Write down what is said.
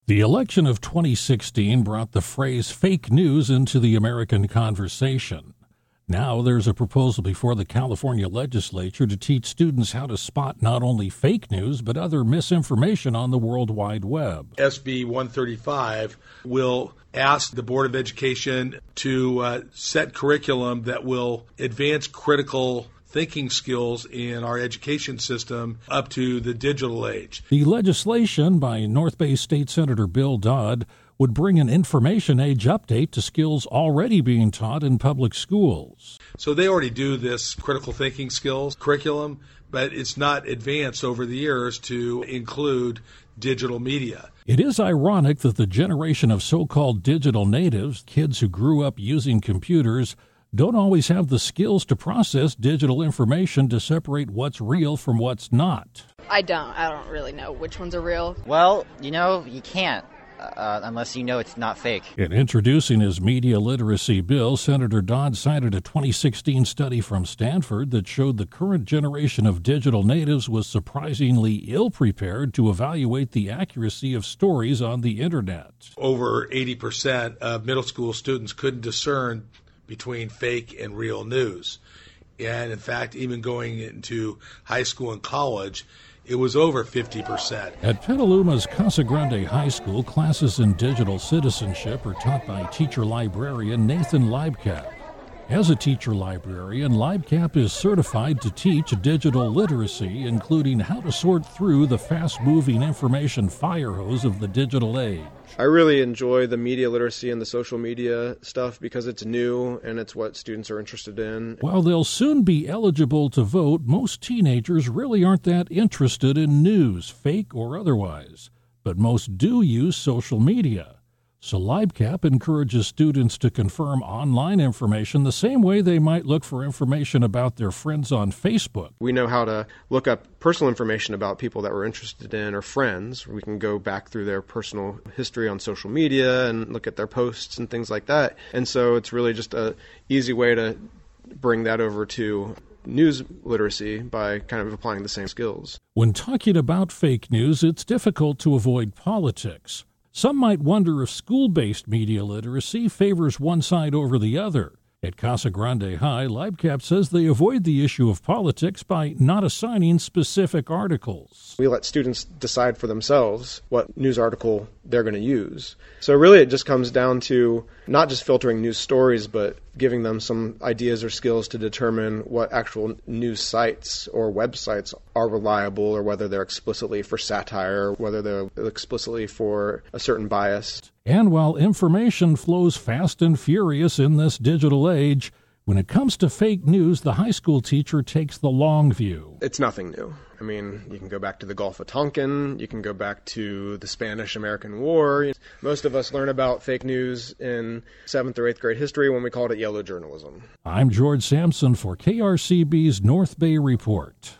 The election of 2016 brought the phrase fake news into the American conversation. Now there's a proposal before the California legislature to teach students how to spot not only fake news, but other misinformation on the World Wide Web. SB 135 will ask the Board of Education to set curriculum that will advance critical thinking skills in our education system up to the digital age. The legislation by North Bay State Senator Bill Dodd would bring an information age update to skills already being taught in public schools. So they already do this critical thinking skills curriculum, but it's not advanced over the years to include digital media. It is ironic that the generation of so-called digital natives, kids who grew up using computers, don't always have the skills to process digital information to separate what's real from what's not. I don't really know which ones are real. Well, you can't unless you know it's not fake. In introducing his media literacy bill, Senator Dodd cited a 2016 study from Stanford that showed the current generation of digital natives was surprisingly ill-prepared to evaluate the accuracy of stories on the Internet. Over 80% of middle school students couldn't discern between fake and real news. And in fact, even going into high school and college, it was over 50%. At Petaluma's Casa Grande High School, classes in digital citizenship are taught by teacher librarian Nathan Leibkap. As a teacher librarian, Leibkap is certified to teach digital literacy, including how to sort through the fast-moving information fire hose of the digital age. I really enjoy the media literacy and the social media stuff because it's new and it's what students are interested in. While they'll soon be eligible to vote, most teenagers really aren't that interested in news, fake or otherwise. But most do use social media. So Leibkap encourages students to confirm online information the same way they might look for information about their friends on Facebook. We know how to look up personal information about people that we're interested in or friends. We can go back through their personal history on social media and look at their posts and things like that. And so it's really just an easy way to bring that over to news literacy by kind of applying the same skills. When talking about fake news, it's difficult to avoid politics. Some might wonder if school-based media literacy favors one side over the other. At Casa Grande High, Leibkap says they avoid the issue of politics by not assigning specific articles. We let students decide for themselves what news article they're going to use. So really it just comes down to not just filtering news stories, but giving them some ideas or skills to determine what actual news sites or websites are reliable, or whether they're explicitly for satire, or whether they're explicitly for a certain bias. And while information flows fast and furious in this digital age, when it comes to fake news, the high school teacher takes the long view. It's nothing new. I mean, you can go back to the Gulf of Tonkin, you can go back to the Spanish-American War. Most of us learn about fake news in 7th or 8th grade history when we called it yellow journalism. I'm George Sampson for KRCB's North Bay Report.